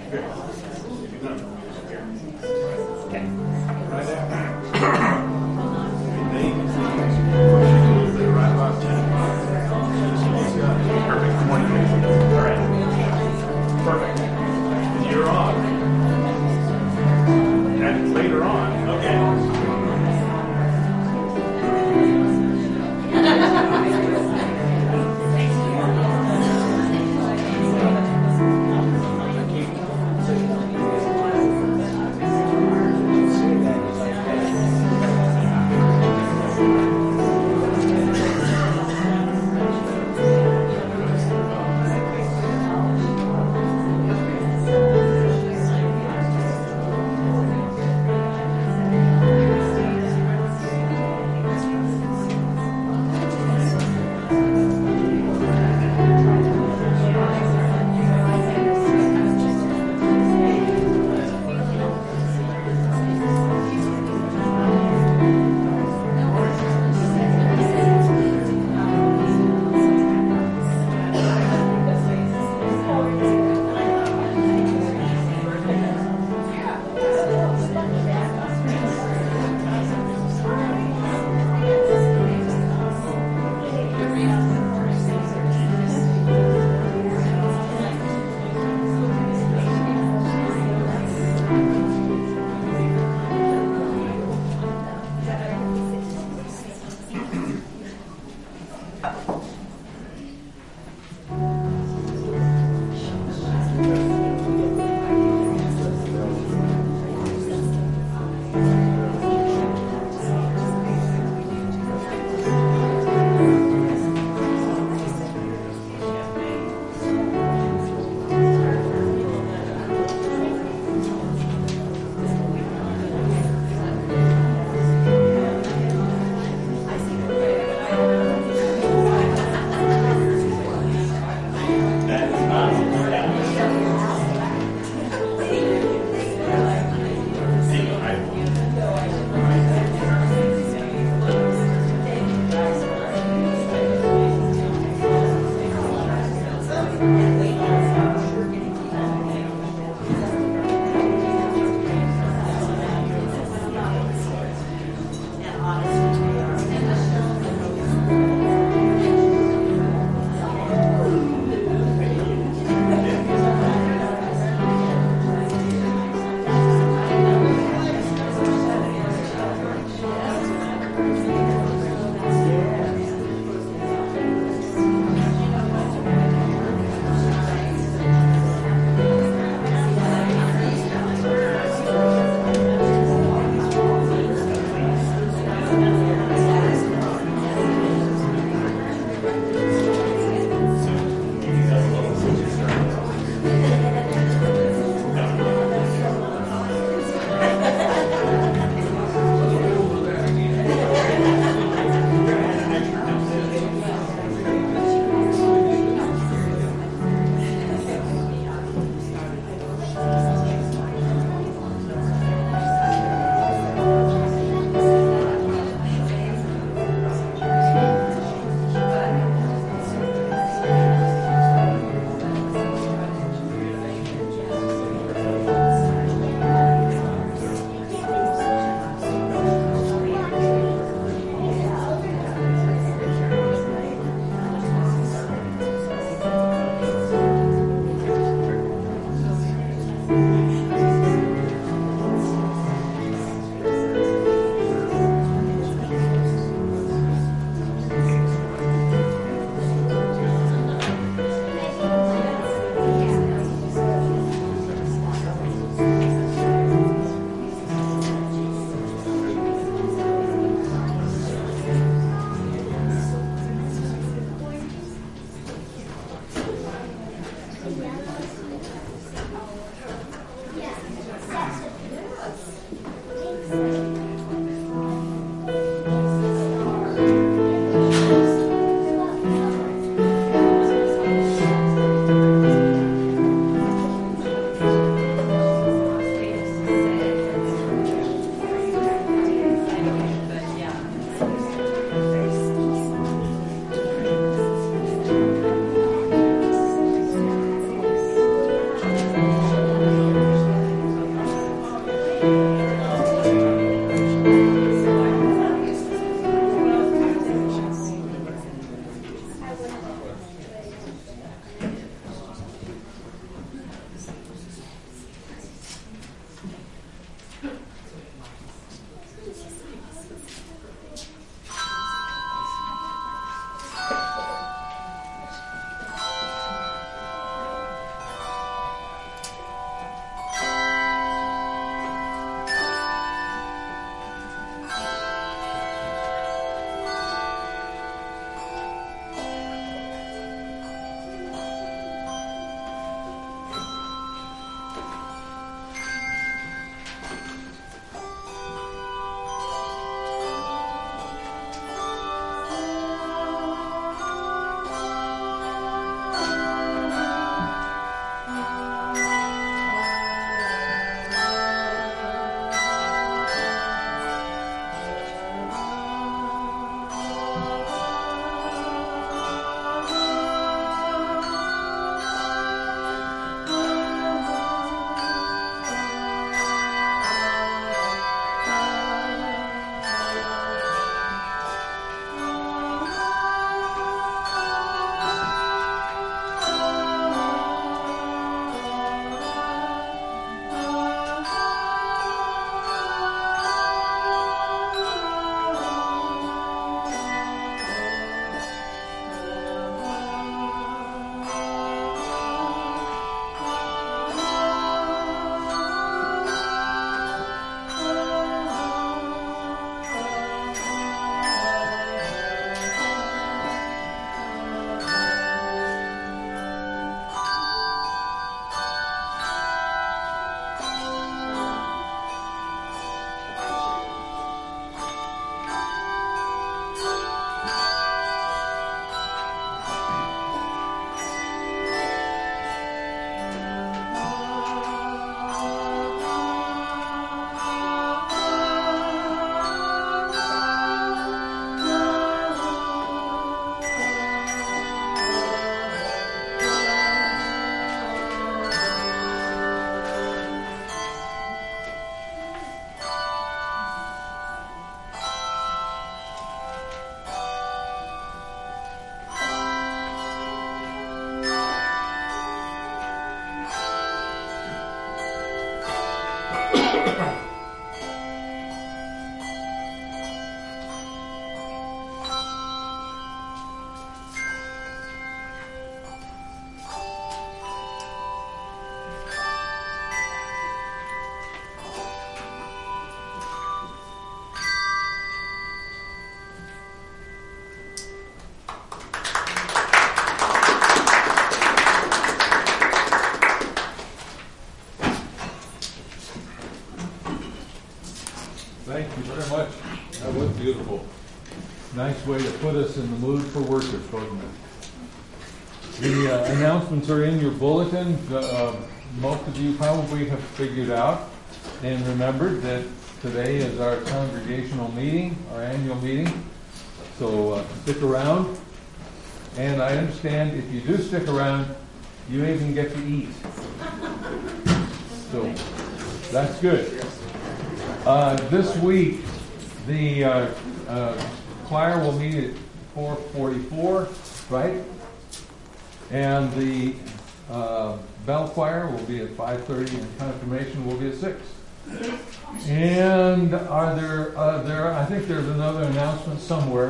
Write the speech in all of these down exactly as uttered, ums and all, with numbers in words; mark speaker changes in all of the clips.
Speaker 1: Thank Thank you very much. That was beautiful. Nice way to put us in the mood for worship, wasn't it? The uh, announcements are in your bulletin. Uh, most of you probably have figured out and remembered that today is our congregational meeting, our annual meeting. So uh, stick around. And I understand if you do stick around, you even get to eat. So that's good. Uh, this week, the uh, uh, choir will meet at four forty-four, right? And the uh, bell choir will be at five thirty, and confirmation will be at six. And are there, uh, there? I think there's another announcement somewhere.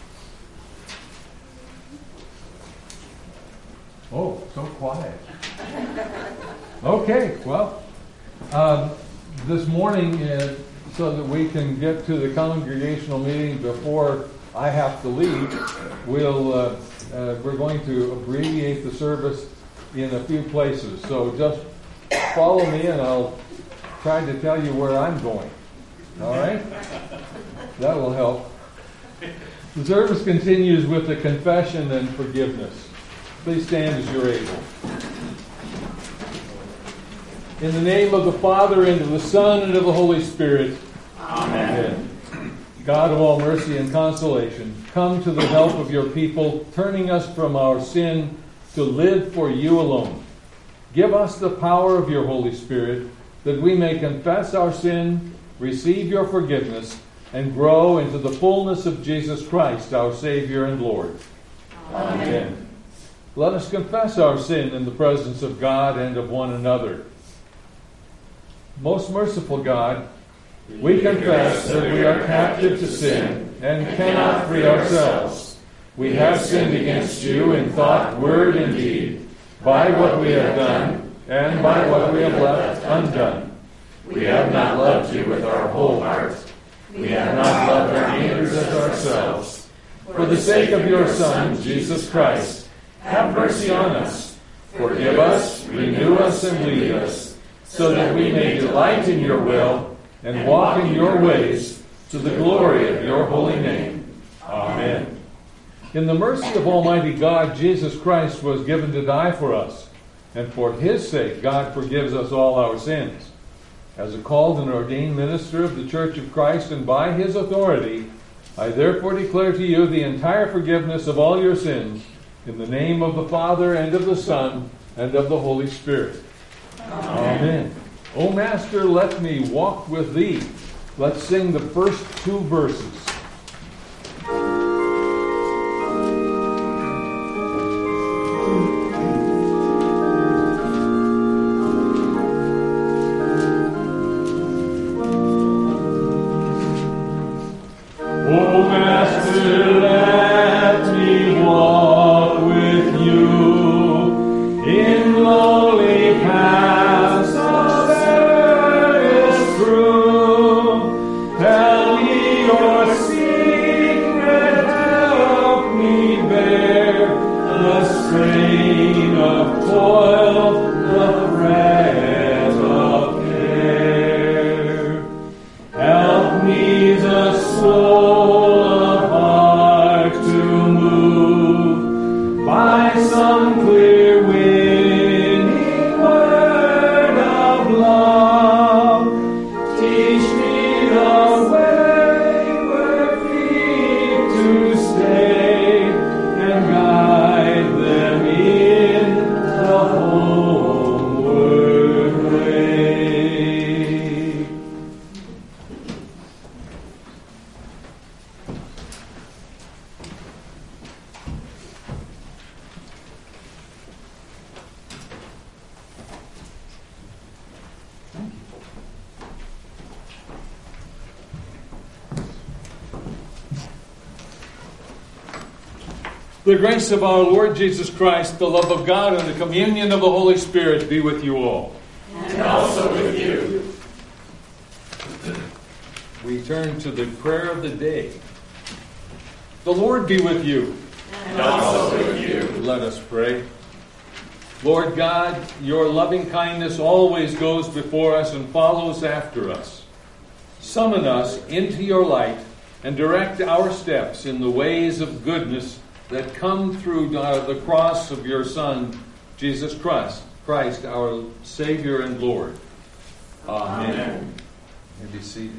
Speaker 1: Oh, so quiet. Okay, well, um, this morning, uh, so that we can get to the congregational meeting before I have to leave, we'll uh, uh, we're going to abbreviate the service in a few places. So just follow me, and I'll try to tell you where I'm going. All right? That will help. The service continues with the confession and forgiveness. Please stand as you're able. In the name of the Father, and of the Son, and of the Holy Spirit. Amen. Amen. God of all mercy and consolation, come to the help of your people, turning us from our sin to live for you alone. Give us the power of your Holy Spirit, that we may confess our sin, receive your forgiveness, and grow into the fullness of Jesus Christ, our Savior and Lord. Amen. Amen. Let us confess our sin in the presence of God and of one another. Most merciful God, we confess that we are captive to sin and cannot free ourselves. We have sinned against you in thought, word, and deed, by what we have done and by what we have left undone. We have not loved you with our whole heart. We have not loved our neighbors as ourselves. For the sake of your Son, Jesus Christ, have mercy on us. Forgive us, renew us, and lead us, so that we may delight in your will and walk in your ways to the glory of your holy name. Amen. In the mercy of Almighty God, Jesus Christ was given to die for us, and for his sake God forgives us all our sins. As a called and ordained minister of the Church of Christ, and by his authority, I therefore declare to you the entire forgiveness of all your sins, in the name of the Father, and of the Son, and of the Holy Spirit. Amen. Amen. O Master, let me walk with thee. Let's sing the first two verses. O Master, let me walk with you in lowly paths of various truth. Tell me your secret, help me bear the strain of toil, the threat of care. Help me the soul of heart to move by some clear winning word of love. Teach me the wayward feet to stay, and guide them in the homeward way. The grace of our Lord Jesus Christ, the love of God, and the communion of the Holy Spirit be with you all.
Speaker 2: And also with you.
Speaker 1: We turn to the prayer of the day. The Lord be with you.
Speaker 2: And also with you.
Speaker 1: Let us pray. Lord God, your loving kindness always goes before us and follows after us. Summon us into your light and direct our steps in the ways of goodness that come through uh, the cross of your Son, Jesus Christ, Christ, our Savior and Lord. Amen. Amen. You may be seated.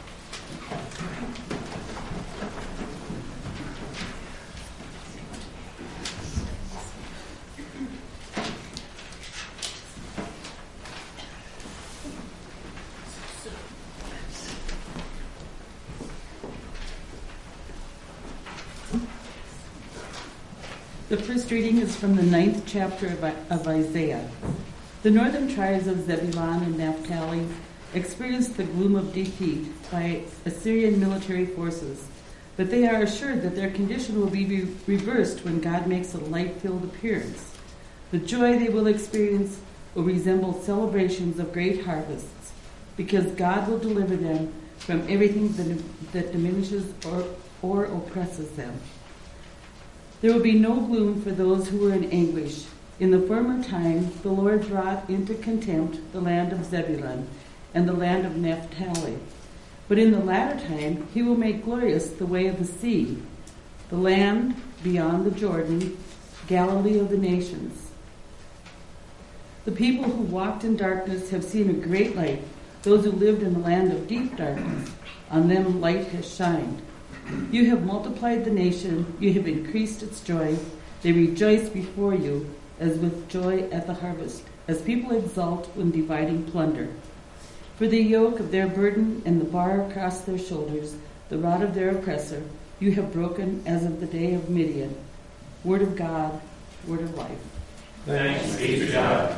Speaker 3: The first reading is from the ninth chapter of Isaiah. The northern tribes of Zebulun and Naphtali experienced the gloom of defeat by Assyrian military forces, but they are assured that their condition will be re- reversed when God makes a light-filled appearance. The joy they will experience will resemble celebrations of great harvests, because God will deliver them from everything that, that diminishes or, or oppresses them. There will be no gloom for those who were in anguish. In the former time, the Lord brought into contempt the land of Zebulun and the land of Naphtali. But in the latter time, he will make glorious the way of the sea, the land beyond the Jordan, Galilee of the nations. The people who walked in darkness have seen a great light. Those who lived in the land of deep darkness, on them light has shined. You have multiplied the nation, you have increased its joy. They rejoice before you as with joy at the harvest, as people exult when dividing plunder. For the yoke of their burden and the bar across their shoulders, the rod of their oppressor, you have broken as of the day of Midian. Word of God, word of life.
Speaker 2: Thanks be to God.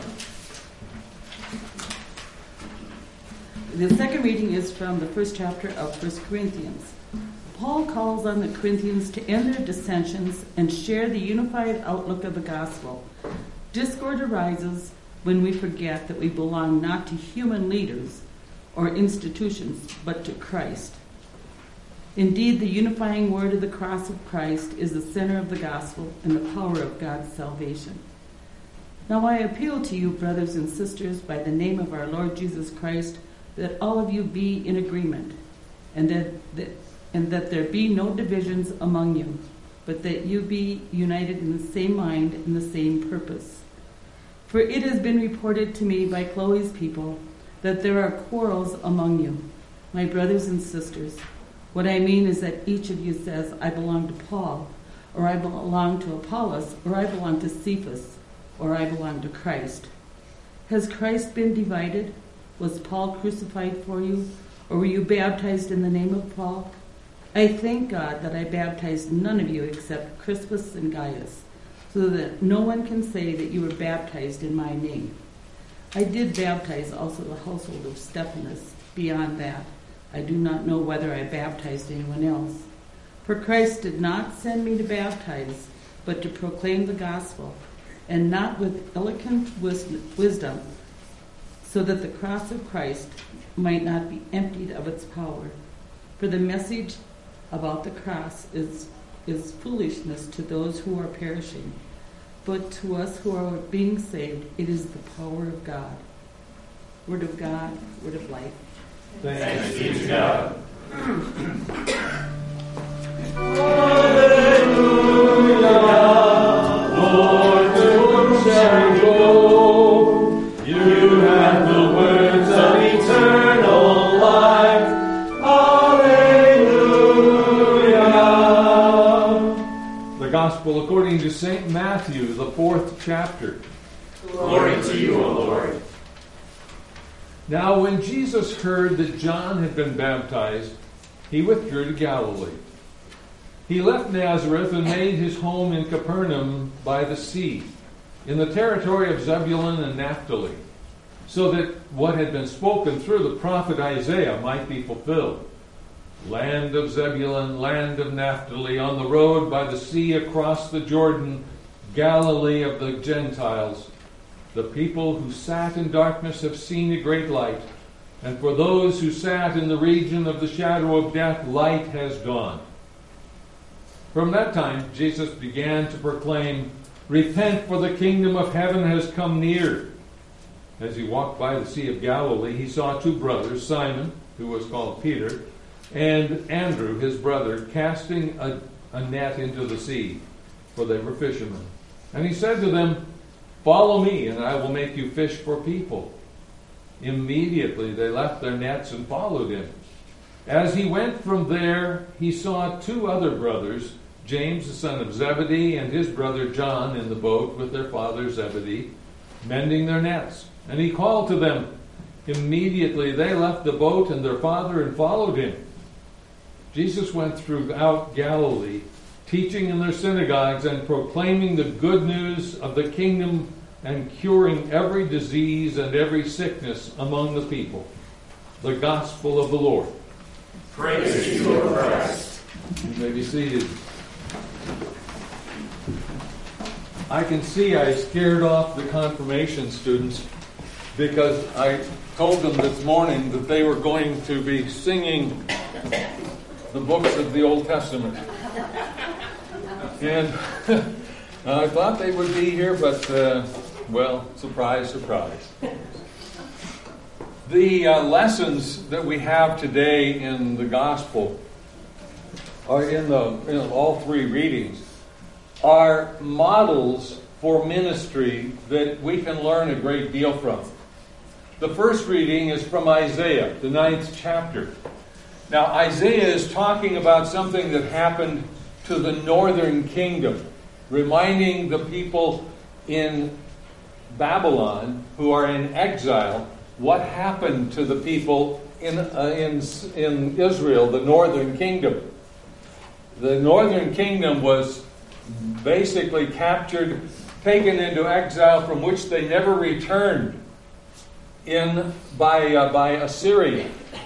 Speaker 3: The second reading is from the first chapter of First Corinthians. Paul calls on the Corinthians to end their dissensions and share the unified outlook of the gospel. Discord arises when we forget that we belong not to human leaders or institutions, but to Christ. Indeed, the unifying word of the cross of Christ is the center of the gospel and the power of God's salvation. Now I appeal to you, brothers and sisters, by the name of our Lord Jesus Christ, that all of you be in agreement, and that, that and that there be no divisions among you, but that you be united in the same mind and the same purpose. For it has been reported to me by Chloe's people that there are quarrels among you. My brothers and sisters, what I mean is that each of you says, I belong to Paul, or I belong to Apollos, or I belong to Cephas, or I belong to Christ. Has Christ been divided? Was Paul crucified for you, or were you baptized in the name of Paul? I thank God that I baptized none of you except Crispus and Gaius, so that no one can say that you were baptized in my name. I did baptize also the household of Stephanas. Beyond that, I do not know whether I baptized anyone else. For Christ did not send me to baptize, but to proclaim the gospel, and not with eloquent wisdom, so that the cross of Christ might not be emptied of its power. For the message about the cross is, is foolishness to those who are perishing, but to us who are being saved, it is the power of God. Word of God, word of life.
Speaker 2: Thanks be to God. Lord, to whom shall we go? You have the words of eternal life.
Speaker 1: The Gospel according to Saint Matthew, the fourth chapter.
Speaker 2: Glory to you, O Lord.
Speaker 1: Now when Jesus heard that John had been baptized, he withdrew to Galilee. He left Nazareth and made his home in Capernaum by the sea, in the territory of Zebulun and Naphtali, so that what had been spoken through the prophet Isaiah might be fulfilled. Land of Zebulun, land of Naphtali, on the road by the sea across the Jordan, Galilee of the Gentiles. The people who sat in darkness have seen a great light, and for those who sat in the region of the shadow of death, light has dawned. From that time, Jesus began to proclaim, "Repent, for the kingdom of heaven has come near." As he walked by the Sea of Galilee, he saw two brothers, Simon, who was called Peter, and Andrew, his brother, casting a, a net into the sea, for they were fishermen. And he said to them, "Follow me, and I will make you fish for people." Immediately they left their nets and followed him. As he went from there, he saw two other brothers, James the son of Zebedee and his brother John, in the boat with their father Zebedee, mending their nets. And he called to them. Immediately they left the boat and their father and followed him. Jesus went throughout Galilee, teaching in their synagogues and proclaiming the good news of the kingdom and curing every disease and every sickness among the people. The gospel of the Lord.
Speaker 2: Praise to you, O Christ.
Speaker 1: You may be seated. I can see I scared off the confirmation students because I told them this morning that they were going to be singing the books of the Old Testament. And I thought they would be here, but, uh, well, surprise, surprise. The uh, lessons that we have today in the gospel are in the in all three readings are models for ministry that we can learn a great deal from. The first reading is from Isaiah, the ninth chapter. Now, Isaiah is talking about something that happened to the northern kingdom, reminding the people in Babylon who are in exile what happened to the people in, uh, in, in Israel, the northern kingdom. The northern kingdom was basically captured, taken into exile, from which they never returned in by, uh, by Assyria.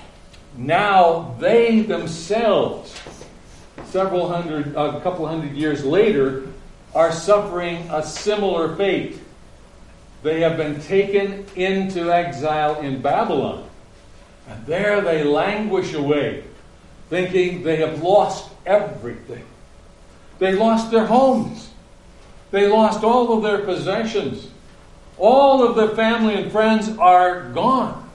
Speaker 1: Now they themselves, several hundred, a uh, couple hundred years later, are suffering a similar fate. They have been taken into exile in Babylon. And there they languish away, thinking they have lost everything. They lost their homes. They lost all of their possessions. All of their family and friends are gone.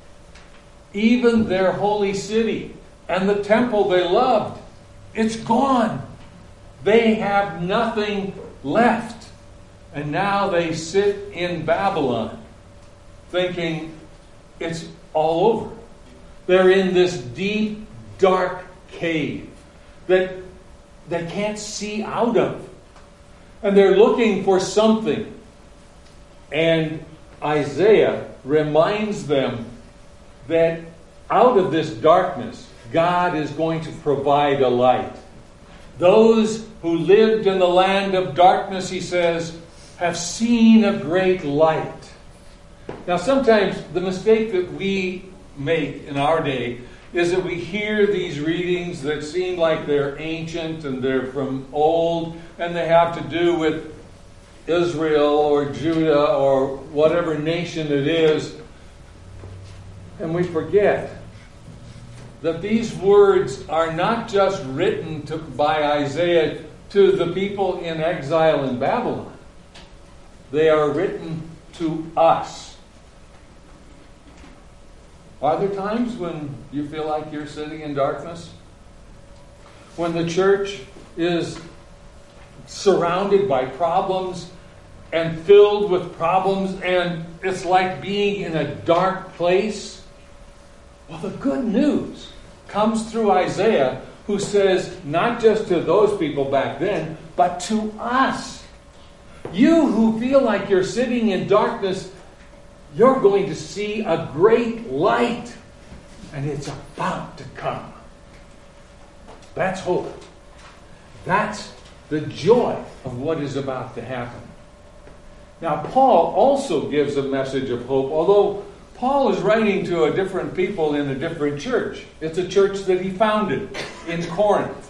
Speaker 1: Even their holy city and the temple they loved, it's gone. They have nothing left. And now they sit in Babylon thinking it's all over. They're in this deep, dark cave that they can't see out of. And they're looking for something. And Isaiah reminds them that out of this darkness, God is going to provide a light. Those who lived in the land of darkness, he says, have seen a great light. Now, sometimes the mistake that we make in our day is that we hear these readings that seem like they're ancient and they're from old and they have to do with Israel or Judah or whatever nation it is. And we forget that these words are not just written to, by Isaiah to the people in exile in Babylon. They are written to us. Are there times when you feel like you're sitting in darkness? When the church is surrounded by problems and filled with problems and it's like being in a dark place? Well, the good news comes through Isaiah, who says, not just to those people back then, but to us. You who feel like you're sitting in darkness, you're going to see a great light. And it's about to come. That's hope. That's the joy of what is about to happen. Now, Paul also gives a message of hope, although Paul is writing to a different people in a different church. It's a church that he founded in Corinth.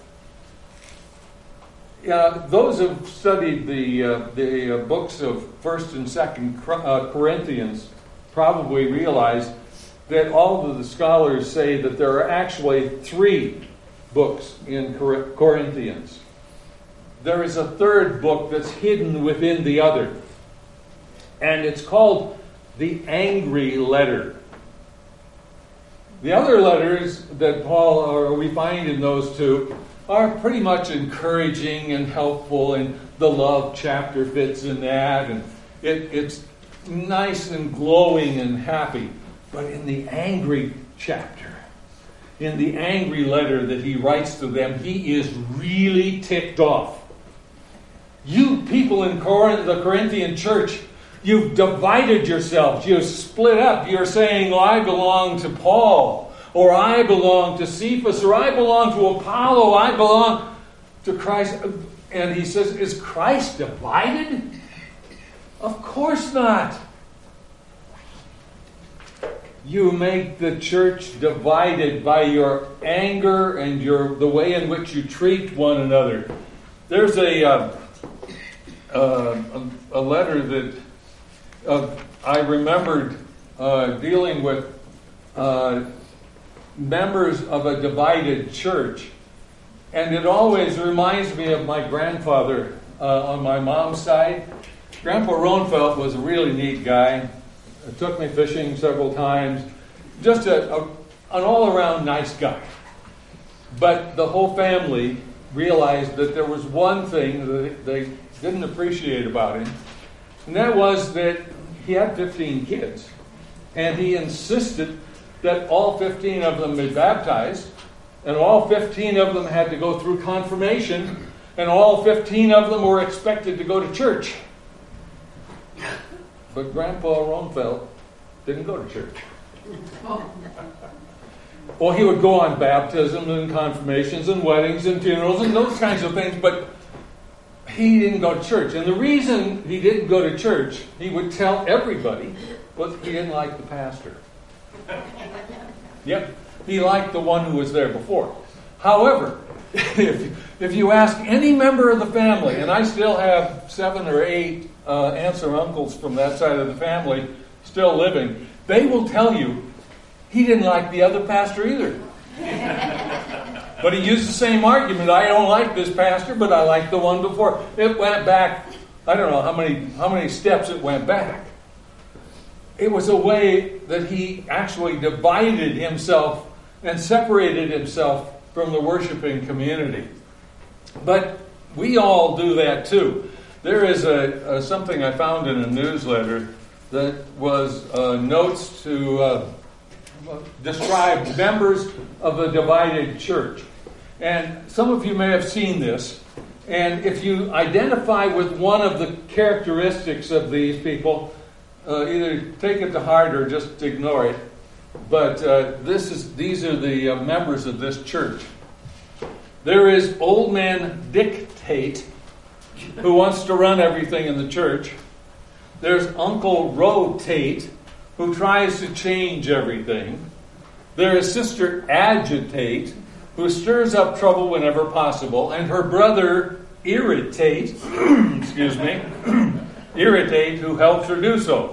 Speaker 1: Uh, those who have studied the uh, the uh, books of First and Second uh, Corinthians probably realize that all of the scholars say that there are actually three books in Cor- Corinthians. There is a third book that's hidden within the other, and it's called the angry letter. The other letters that Paul, or we find in those two, are pretty much encouraging and helpful, and the love chapter fits in that, and it, it's nice and glowing and happy. But in the angry chapter, in the angry letter that he writes to them, he is really ticked off. You people in Corinth, the Corinthian church, you've divided yourselves. You've split up. You're saying, well, I belong to Paul, or I belong to Cephas, or I belong to Apollo, I belong to Christ. And he says, is Christ divided? Of course not. You make the church divided by your anger and your the way in which you treat one another. There's a uh, uh, a, a letter that uh, I remembered uh, dealing with uh, members of a divided church, and it always reminds me of my grandfather uh, on my mom's side. Grandpa Ronfelt was a really neat guy. It took me fishing several times. Just a, a, an all-around nice guy. But the whole family realized that there was one thing that they didn't appreciate about him, and that was that he had fifteen kids. And he insisted that all fifteen of them be baptized, and all fifteen of them had to go through confirmation, and all fifteen of them were expected to go to church. But Grandpa Ronfelt didn't go to church. Well, he would go on baptisms and confirmations and weddings and funerals and those kinds of things, but he didn't go to church. And the reason he didn't go to church, he would tell everybody, was he didn't like the pastor. Yep, he liked the one who was there before. However, if, if you ask any member of the family, and I still have seven or eight Uh, aunts or uncles from that side of the family still living, they will tell you he didn't like the other pastor either. But he used the same argument. I don't like this pastor, but I like the one before. It went back, I don't know how many how many steps it went back. It was a way that he actually divided himself and separated himself from the worshiping community. But we all do that too. There is a, a something I found in a newsletter that was uh, notes to uh, describe members of a divided church. And some of you may have seen this. And if you identify with one of the characteristics of these people, uh, either take it to heart or just ignore it. But uh, this is these are the uh, members of this church. There is Old Man Dictate, who wants to run everything in the church. There's Uncle Rotate, who tries to change everything. There is Sister Agitate, who stirs up trouble whenever possible. And her brother Irritate, excuse me, Irritate, who helps her do so.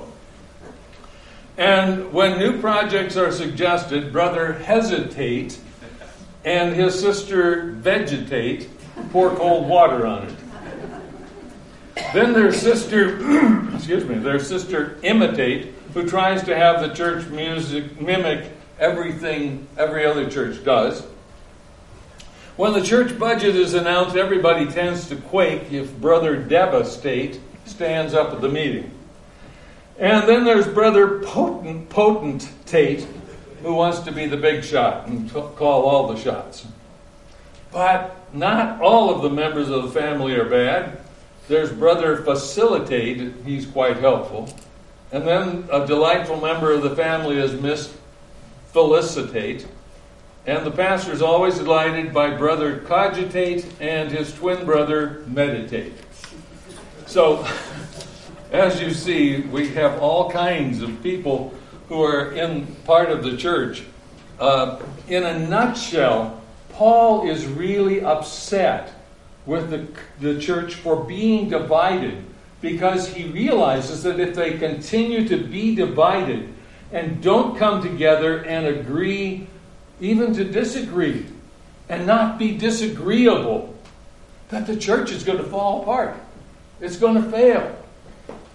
Speaker 1: And when new projects are suggested, Brother Hesitate and his sister Vegetate pour cold water on it. Then there's sister, excuse me, there's Sister Imitate, who tries to have the church music mimic everything every other church does. When the church budget is announced, everybody tends to quake if Brother Devastate stands up at the meeting. And then there's Brother Potent, Potentate, who wants to be the big shot and t- call all the shots. But not all of the members of the family are bad. There's Brother Facilitate, he's quite helpful. And then a delightful member of the family is Miss Felicitate. And the pastor is always delighted by Brother Cogitate and his twin brother Meditate. So, as you see, we have all kinds of people who are in part of the church. Uh, in a nutshell, Paul is really upset with the, the church for being divided, because he realizes that if they continue to be divided and don't come together and agree, even to disagree, and not be disagreeable, that the church is going to fall apart. It's going to fail.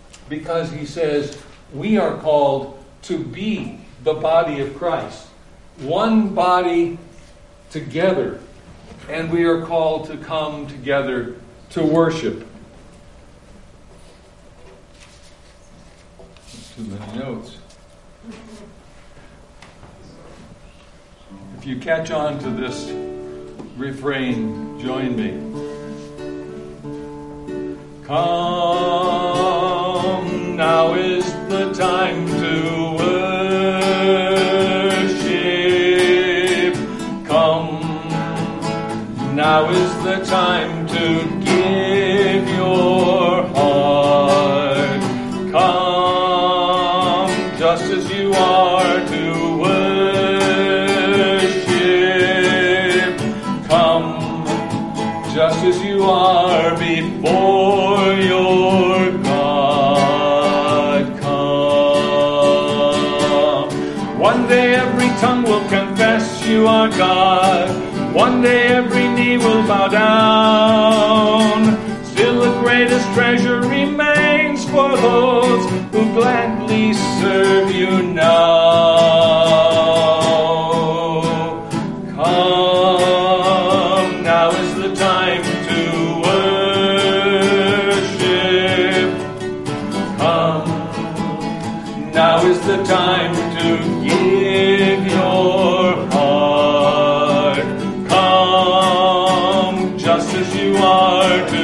Speaker 1: Because he says, we are called to be the body of Christ. one body together, and we are called to come together to worship. Too many notes. If you catch on to this refrain, join me. Come, now is the time to worship. Come, now is the time to give your heart. Come, just as you are to worship. Come, just as you are before your God. Come. One day every tongue will confess you are God. One day every knee will bow down. Still the greatest treasure remains for those who gladly serve you now. Come, now is the time to worship. Come, now is the time to give your heart. Come, just as you are to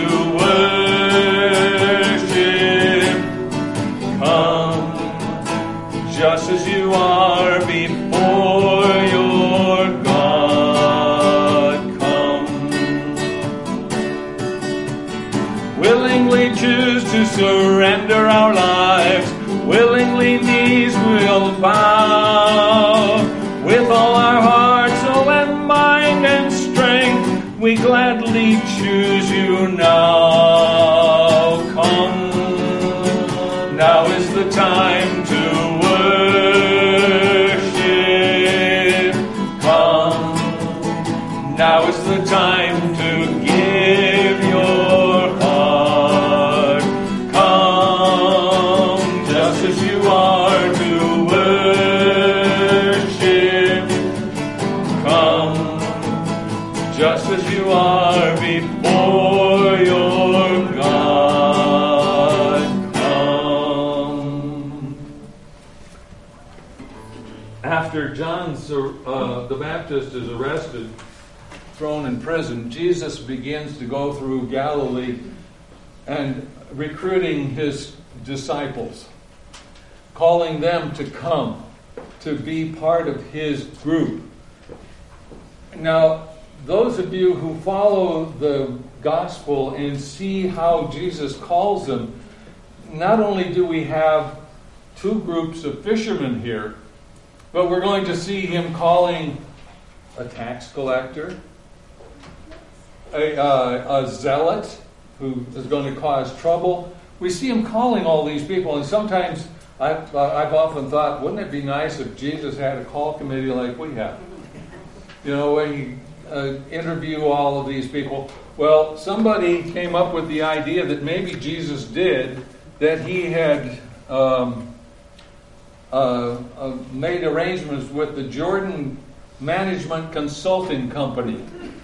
Speaker 1: worship. Come, just as you are before your God. Come. Willingly choose to surrender our lives. Willingly knees will bow. With all our heart, soul, and mind and strength, we gladly choose you now. Come, now is the time to worship. Come, now is the time to give your heart. Come, just as you are to worship. Come, just as you are before your God. Come. After John uh, the Baptist is arrested, thrown in prison, Jesus begins to go through Galilee and recruiting his disciples, calling them to come, to be part of his group. Now, those of you who follow the gospel and see how Jesus calls them, not only do we have two groups of fishermen here, but we're going to see him calling a tax collector, a, uh, a zealot who is going to cause trouble. We see him calling all these people, and sometimes I've, uh, I've often thought, wouldn't it be nice if Jesus had a call committee like we have? You know, when you uh, interview all of these people. Well, somebody came up with the idea that maybe Jesus did, that he had um, uh, uh, made arrangements with the Jordan Management Consulting Company.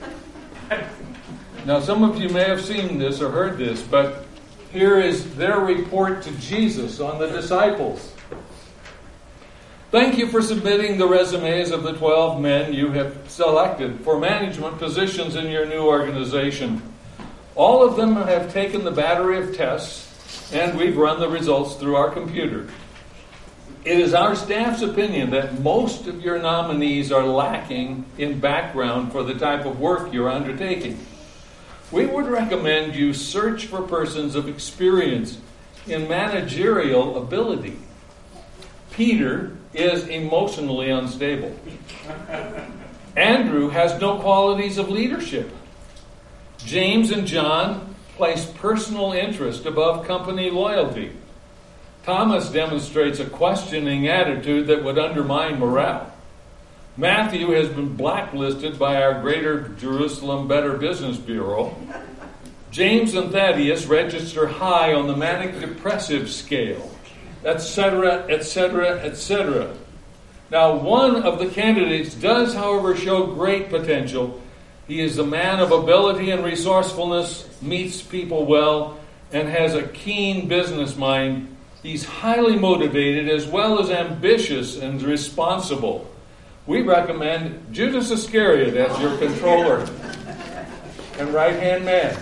Speaker 1: Now, some of you may have seen this or heard this, but here is their report to Jesus on the disciples. Thank you for submitting the resumes of the twelve men you have selected for management positions in your new organization. All of them have taken the battery of tests, and we've run the results through our computer. It is our staff's opinion that most of your nominees are lacking in background for the type of work you're undertaking. We would recommend you search for persons of experience in managerial ability. Peter is emotionally unstable. Andrew has no qualities of leadership. James and John place personal interest above company loyalty. Thomas demonstrates a questioning attitude that would undermine morale. Matthew has been blacklisted by our Greater Jerusalem Better Business Bureau. James and Thaddeus register high on the manic depressive scale, et cetera, et cetera, et cetera. Now, one of the candidates does, however, show great potential. He is a man of ability and resourcefulness, meets people well, and has a keen business mind. He's highly motivated as well as ambitious and responsible. We recommend Judas Iscariot as your controller and right-hand man.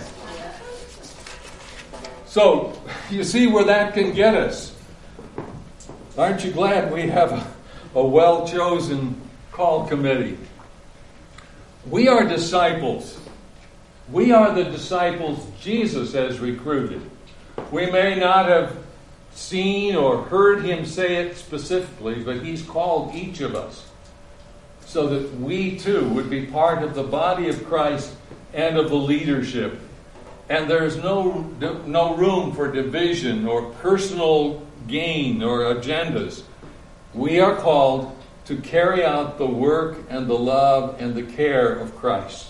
Speaker 1: So, you see where that can get us. Aren't you glad we have a, a well-chosen call committee? We are disciples. We are the disciples Jesus has recruited. We may not have seen or heard him say it specifically, but he's called each of us so that we too would be part of the body of Christ and of the leadership. And there's no, no room for division or personal gain or agendas. We are called to carry out the work and the love and the care of Christ.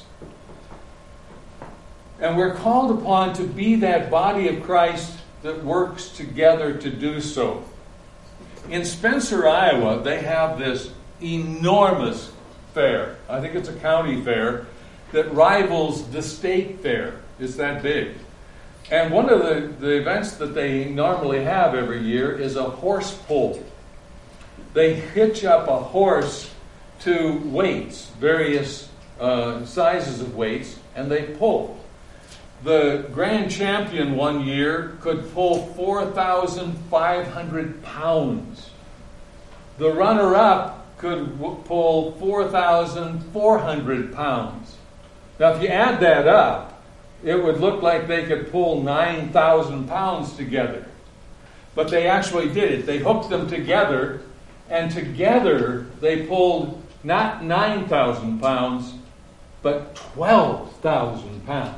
Speaker 1: And we're called upon to be that body of Christ that works together to do so. In Spencer, Iowa, they have this enormous fair. I think it's a county fair that rivals the state fair. It's that big. And one of the, the events that they normally have every year is a horse pull. They hitch up a horse to weights, various uh, sizes of weights, and they pull. The grand champion one year could pull four thousand five hundred pounds. The runner-up could w- pull four thousand four hundred pounds. Now, if you add that up, it would look like they could pull nine thousand pounds together. But they actually did it. They hooked them together, and together they pulled not nine thousand pounds, but twelve thousand pounds.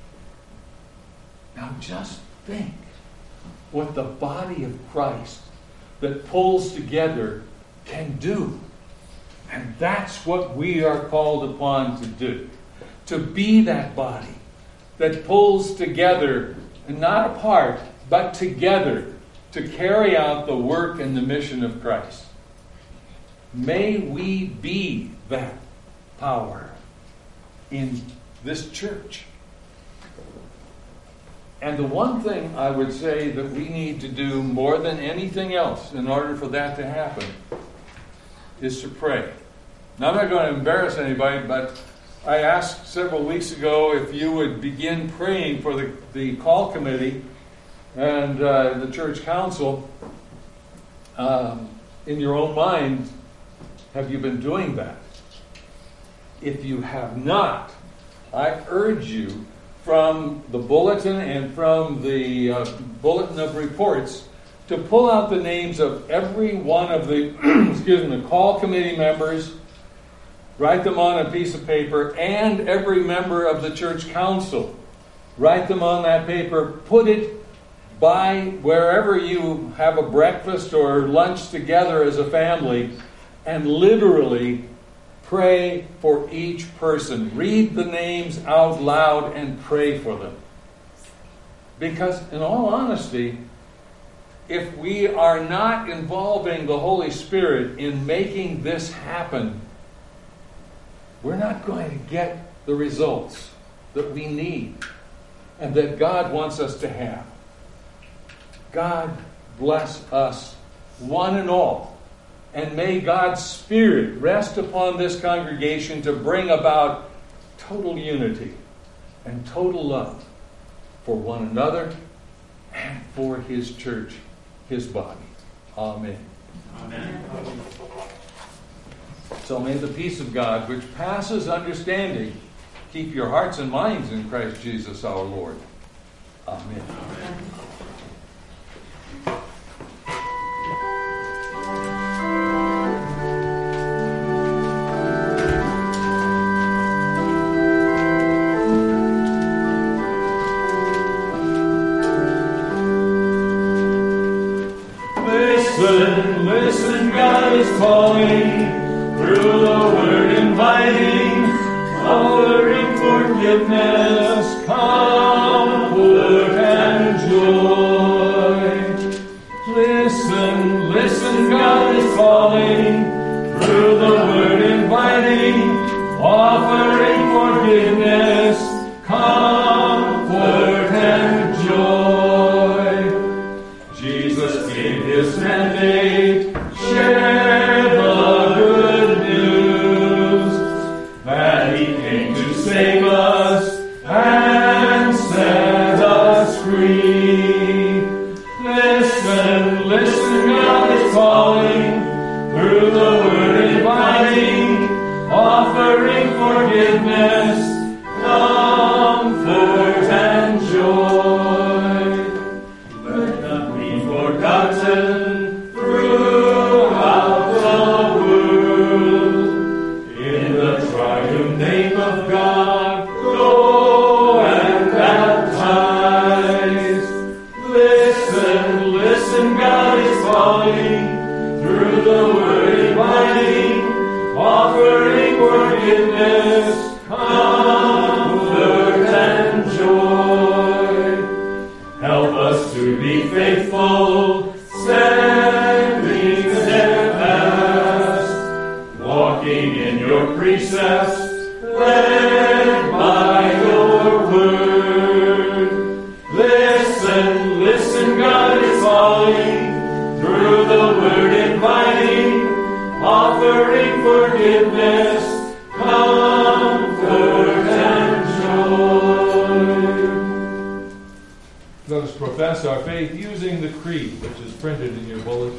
Speaker 1: Now just think what the body of Christ that pulls together can do. And that's what we are called upon to do. To be that body that pulls together, and not apart, but together, to carry out the work and the mission of Christ. May we be that power in this church. And the one thing I would say that we need to do more than anything else in order for that to happen is to pray. Now, I'm not going to embarrass anybody, but I asked several weeks ago if you would begin praying for the, the call committee and uh, the church council. Um, in your own mind, have you been doing that? If you have not, I urge you from the bulletin and from the uh, bulletin of reports to pull out the names of every one of the excuse me, the call committee members, write them on a piece of paper, and every member of the church council. Write them on that paper, put it by wherever you have a breakfast or lunch together as a family, and literally pray for each person. Read the names out loud and pray for them. Because in all honesty, if we are not involving the Holy Spirit in making this happen, we're not going to get the results that we need and that God wants us to have. God bless us, one and all. And may God's Spirit rest upon this congregation to bring about total unity and total love for one another and for His church, His body. Amen.
Speaker 2: Amen.
Speaker 1: So may the peace of God, which passes understanding, keep your hearts and minds in Christ Jesus our Lord. Amen. Amen.
Speaker 2: Listen, listen, God is calling, through the word inviting, offering forgiveness, comfort and joy. Listen, listen, God is calling,
Speaker 1: forgiveness, comfort, and joy. Jesus gave his mandate, share the good news, that he came to save us and set us free. Listen, listen, God is calling, through the word inviting, offering forgiveness, comfort, and joy. Let not be forgotten throughout the world. In the triune name of God, go and baptize. Listen, listen, God is calling, through the word inviting, offering forgiveness, comfort, and joy. Help us to be faithful, standing steadfast, walking in your precepts, led by your word. Listen, listen, God is calling, through the word inviting, offering forgiveness, comfort, and joy. Let us profess our faith using the creed, which is printed in your bulletin.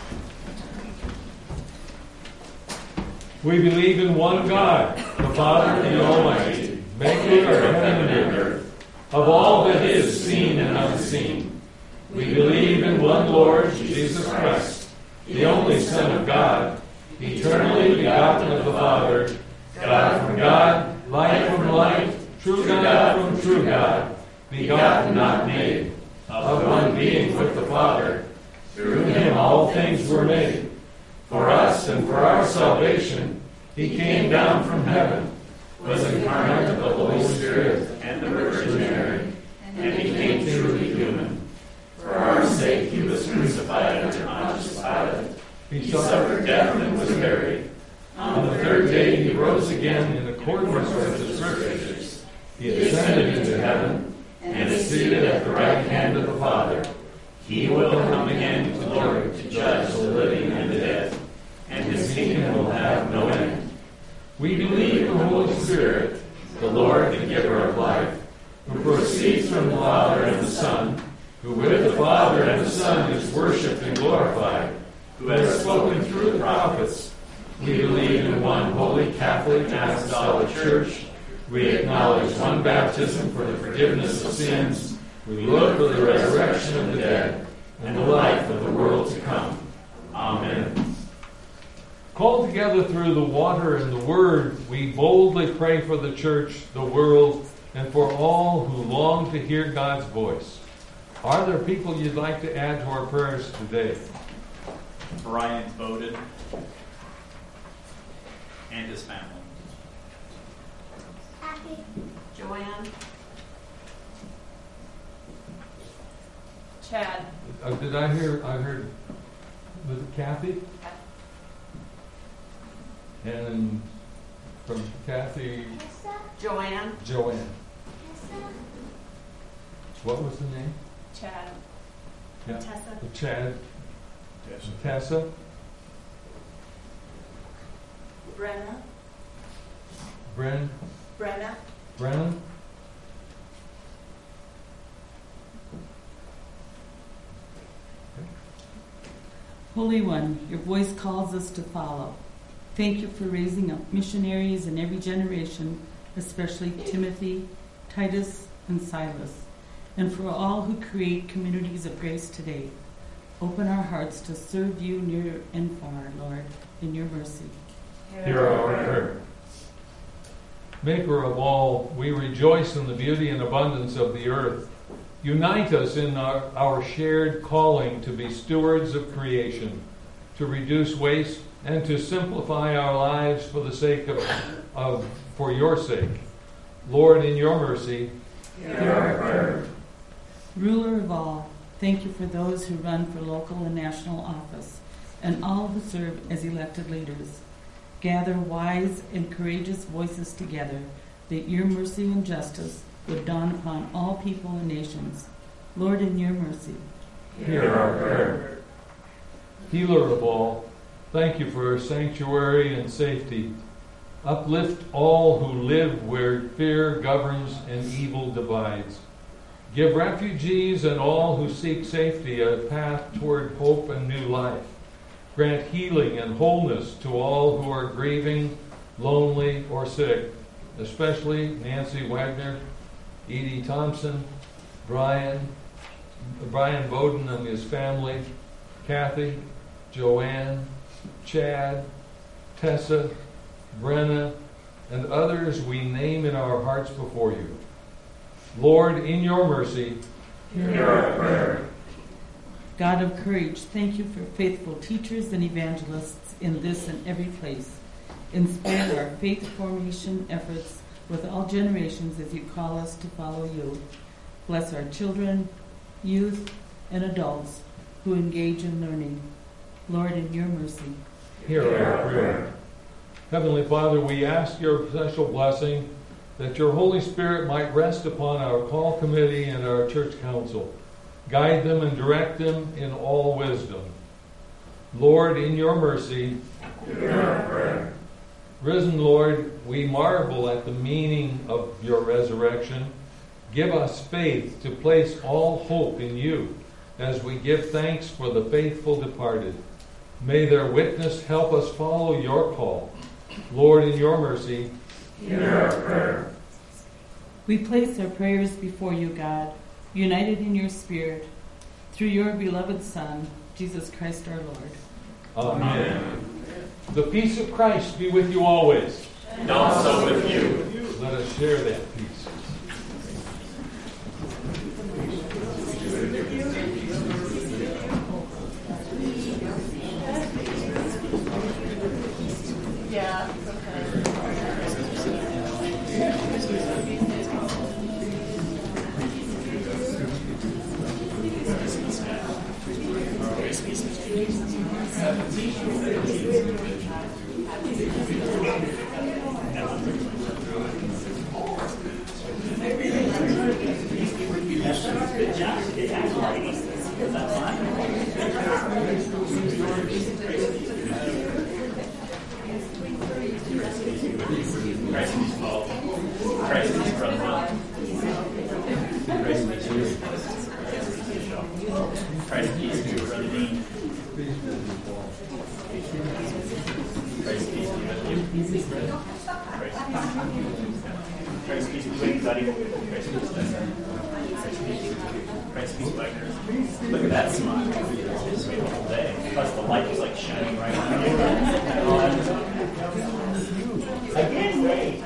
Speaker 1: We believe in one God, the Father, the Almighty, maker of heaven and earth, of all that is seen and unseen. We believe in one Lord, Jesus Christ, the only Son of God, eternally begotten of the Father, God from God, light from light, true God from true God, begotten, not made, of one being with the Father. Through him all things were made. For us and for our salvation, he came down from heaven, was incarnate of the Holy Spirit and the Virgin Mary, and became truly human. For our sake he was crucified under Pontius Pilate. He suffered death and was buried. On the third day he rose again in accordance with the Scriptures. He ascended into heaven and is seated at the right hand of the Father. He will come again to glory to judge the living and the dead, and his kingdom will have no end. We believe in the Holy Spirit, the Lord, the giver of life, who proceeds from the Father and the Son, who with the Father and the Son is worshipped and glorified, who has spoken through the prophets. We believe in one holy Catholic and apostolic Church. We acknowledge one baptism for the forgiveness of sins. We look for the resurrection of the dead and the life of the world to come. Amen. Called together through the water and the word, we boldly pray for the church, the world, and for all who long to hear God's voice. Are there people you'd like to add to our prayers today?
Speaker 4: Brian Bowden and his family.
Speaker 5: Kathy.
Speaker 6: Joanne. Chad.
Speaker 1: Uh, did I hear, I heard, was it Kathy? And from Kathy,
Speaker 5: Tessa.
Speaker 6: Joanne.
Speaker 1: Joanne.
Speaker 5: Tessa.
Speaker 1: What was the name?
Speaker 6: Chad.
Speaker 1: Yeah.
Speaker 5: Tessa.
Speaker 1: Chad. Tessa.
Speaker 6: Brenna.
Speaker 1: Bren.
Speaker 6: Brenna.
Speaker 1: Brennan.
Speaker 3: Holy One, your voice calls us to follow. Thank you for raising up missionaries in every generation, especially Timothy, Titus, and Silas, and for all who create communities of grace today. Open our hearts to serve you near and far, Lord, in your mercy.
Speaker 1: Hear our prayer. Maker of all, we rejoice in the beauty and abundance of the earth. Unite us in our, our shared calling to be stewards of creation, to reduce waste, and to simplify our lives for the sake of, of for your sake. Lord, in your mercy, hear our prayer.
Speaker 3: Ruler of all, thank you for those who run for local and national office, and all who serve as elected leaders. Gather wise and courageous voices together, that your mercy and justice would dawn upon all people and nations. Lord, in your mercy,
Speaker 1: hear our prayer.
Speaker 2: Healer of all, thank you for sanctuary and safety. Uplift all who live where fear governs and evil divides. Give refugees and all who seek safety a path toward hope and new life. Grant healing and wholeness to all who are grieving, lonely, or sick, especially Nancy Wagner, Edie Thompson, Brian, Brian Bowden and his family, Kathy, Joanne, Chad, Tessa, Brenna, and others we name in our hearts before you. Lord, in your mercy,
Speaker 1: hear our prayer.
Speaker 3: God of courage, thank you for faithful teachers and evangelists in this and every place. Inspire our faith formation efforts with all generations as you call us to follow you. Bless our children, youth, and adults who engage in learning. Lord, in your mercy,
Speaker 1: hear our prayer.
Speaker 2: Heavenly Father, we ask your special blessing that your Holy Spirit might rest upon our call committee and our church council. Guide them and direct them in all wisdom. Lord, in your mercy,
Speaker 1: hear our prayer.
Speaker 2: Risen Lord, we marvel at the meaning of your resurrection. Give us faith to place all hope in you as we give thanks for the faithful departed. May their witness help us follow your call. Lord, in your mercy,
Speaker 1: hear our prayer.
Speaker 3: We place our prayers before you, God, united in your Spirit, through your beloved Son, Jesus Christ our Lord.
Speaker 2: Amen. Amen. The peace of Christ be with you always.
Speaker 4: And also with you.
Speaker 2: Let us share that peace.
Speaker 6: Yeah.
Speaker 4: Look at that smile. It's made the whole day. Plus the light is like shining right on you. Again, wait.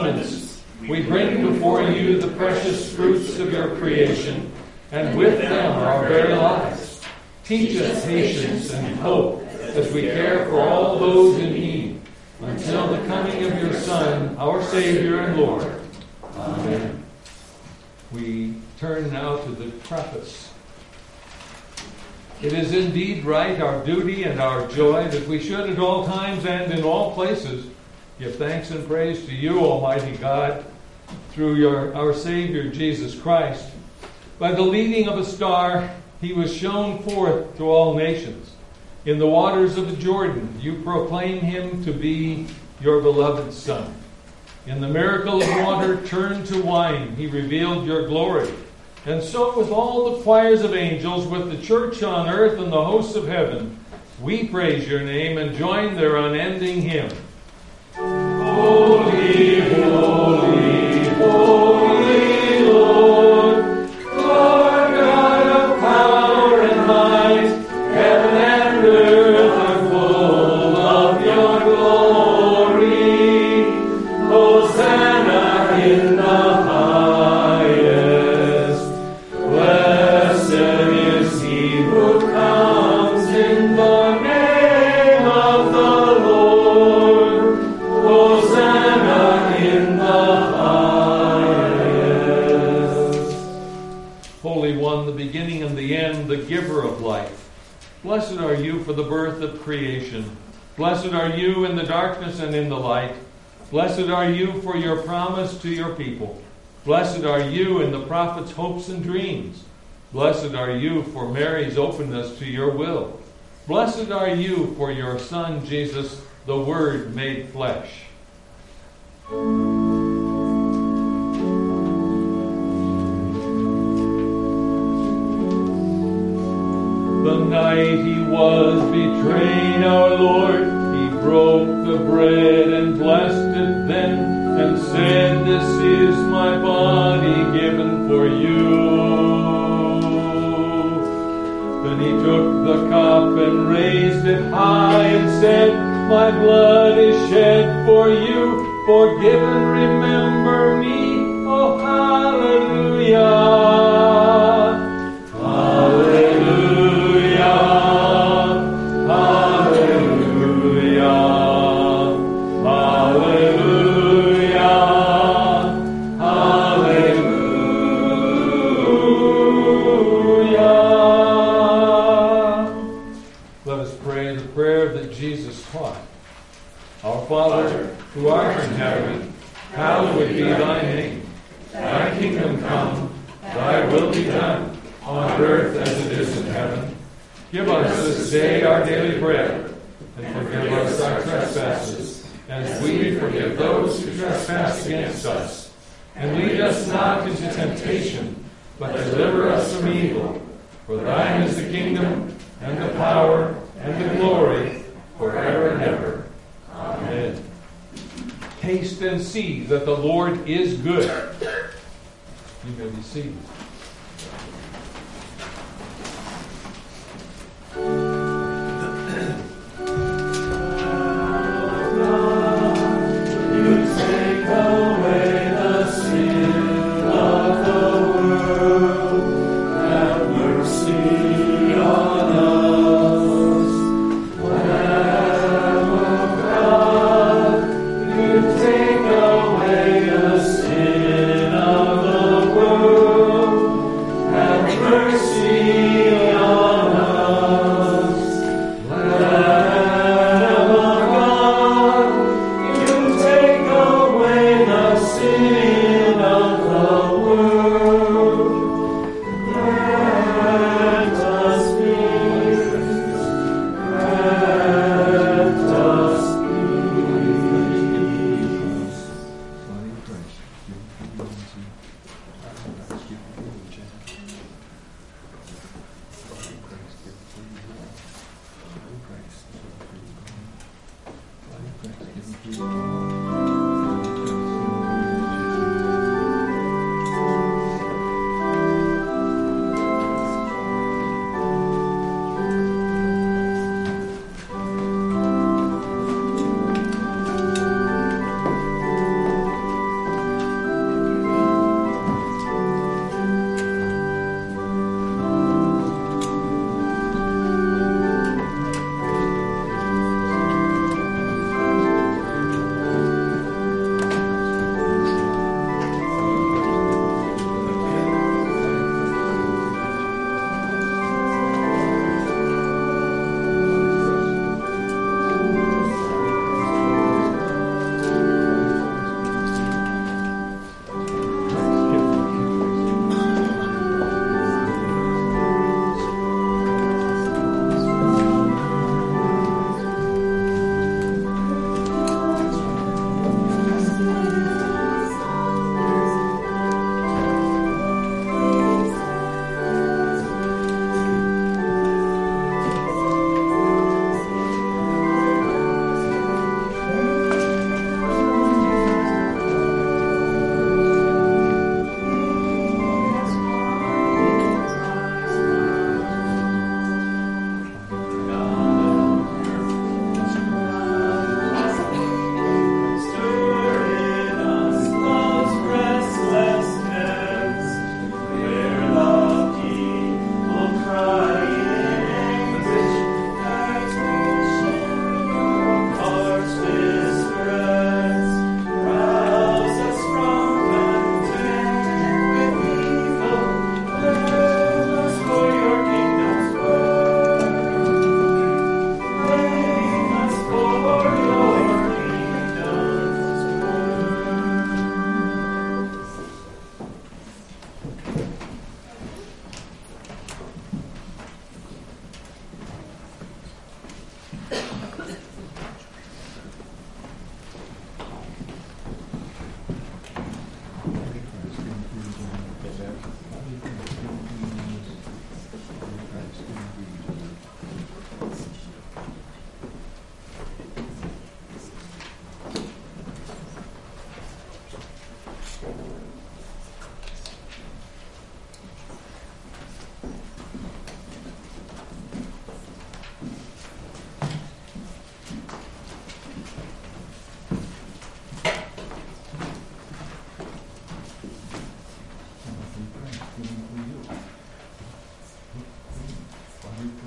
Speaker 2: elements, we bring before you the precious fruits of your creation, and with them our very lives. Teach us patience and hope as we care for all those in need, until the coming of your Son, our Savior and Lord. Amen. We turn now to the preface. It is indeed right, our duty and our joy, that we should at all times and in all places give thanks and praise to you, Almighty God, through your, our Savior, Jesus Christ. By the leading of a star, he was shown forth to all nations. In the waters of the Jordan, you proclaim him to be your beloved Son. In the miracle of water turned to wine, he revealed your glory. And so with all the choirs of angels, with the church on earth and the hosts of heaven, we praise your name and join their unending hymn. Holy, holy, holy Lord, Lord God of power and might, heaven and earth are full of your glory. Hosanna in the highest. Blessed is he who comes in the name of the Lord. Hosanna in the highest. Holy One, the beginning and the end, the giver of life. Blessed are you for the birth of creation. Blessed are you in the darkness and in the light. Blessed are you for your promise to your people. Blessed are you in the prophet's hopes and dreams. Blessed are you for Mary's openness to your will. Blessed are you for your Son, Jesus, the Word made flesh. The night he was betrayed, our Lord, he broke the bread and blessed it then, and said, "This is my body given for you." Then he took the cup and raised it high and said, "My blood is shed for you. Forgive and remember me." Oh, hallelujah. Hallelujah. Hallelujah. Hallelujah. Hallelujah. Let us pray the prayer that Jesus taught. Our Father, who art in heaven, hallowed be thy name. Thy kingdom come, thy will be done, on earth as it is in heaven. Give us this day our daily bread, and forgive us our trespasses, as we forgive those who trespass against us. And lead us not into temptation, but deliver us from evil. For thine is the kingdom, and the power, and the glory, forever and ever. Amen. Taste and see that the Lord is good. You may be seated.
Speaker 1: Take away the sin of the world.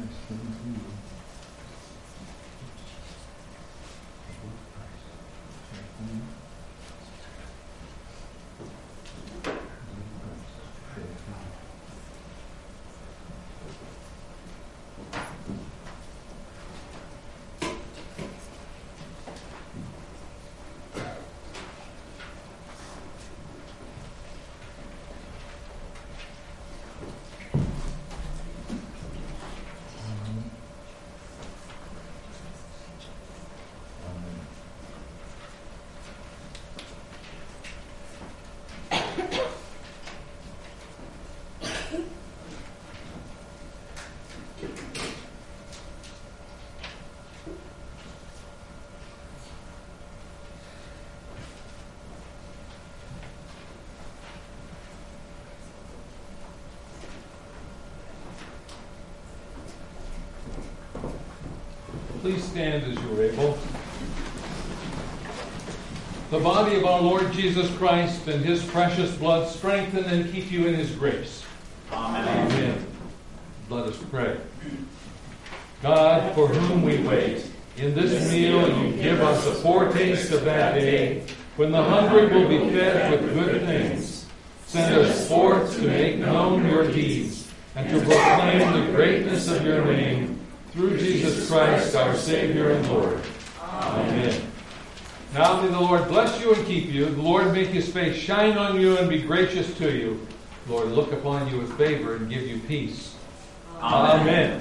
Speaker 2: Please stand as you are able. The body of our Lord Jesus Christ and his precious blood strengthen and keep you in his grace.
Speaker 4: Amen.
Speaker 2: Amen. Let us pray. God, for whom we wait, in this meal you give us a foretaste of that day when the hungry will be fed with good things. Send us forth to make known your deeds and to proclaim the greatness of your name through Jesus Christ, our Savior and Lord. Amen. Now may the Lord bless you and keep you. The Lord make his face shine on you and be gracious to you. The Lord look upon you with favor and give you peace. Amen. Amen.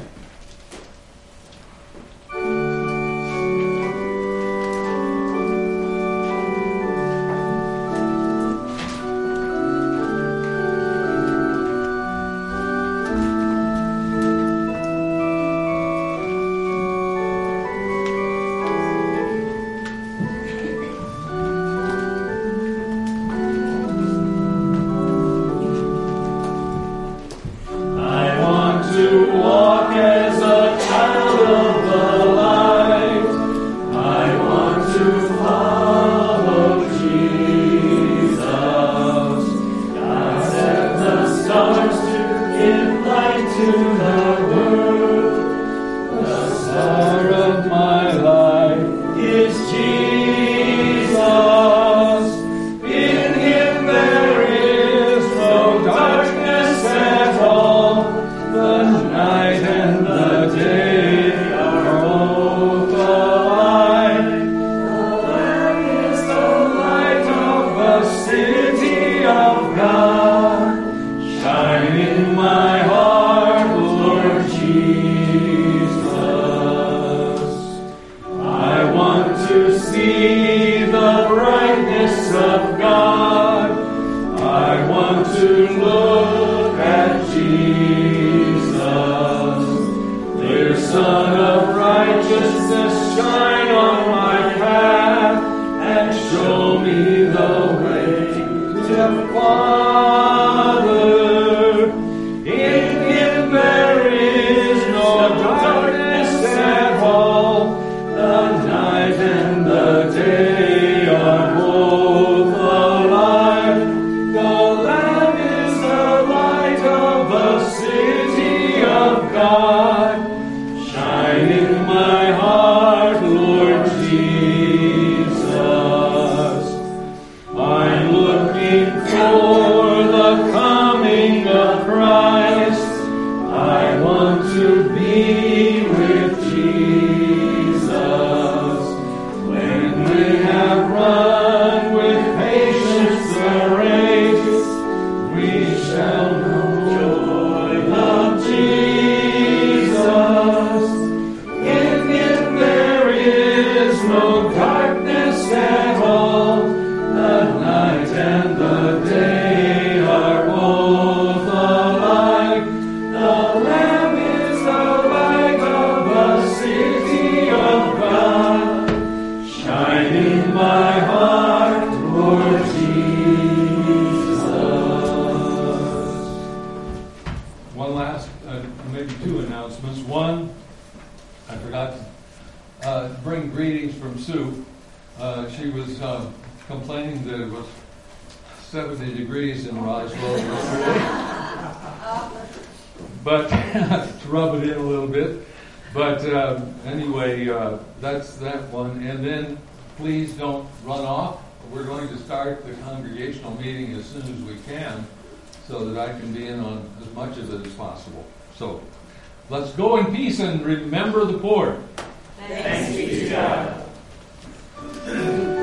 Speaker 2: but to rub it in a little bit. But um, anyway, uh, that's that one. And then please don't run off. We're going to start the congregational meeting as soon as we can so that I can be in on as much of it as possible. So let's go in peace and remember the poor.
Speaker 6: Thanks be to God.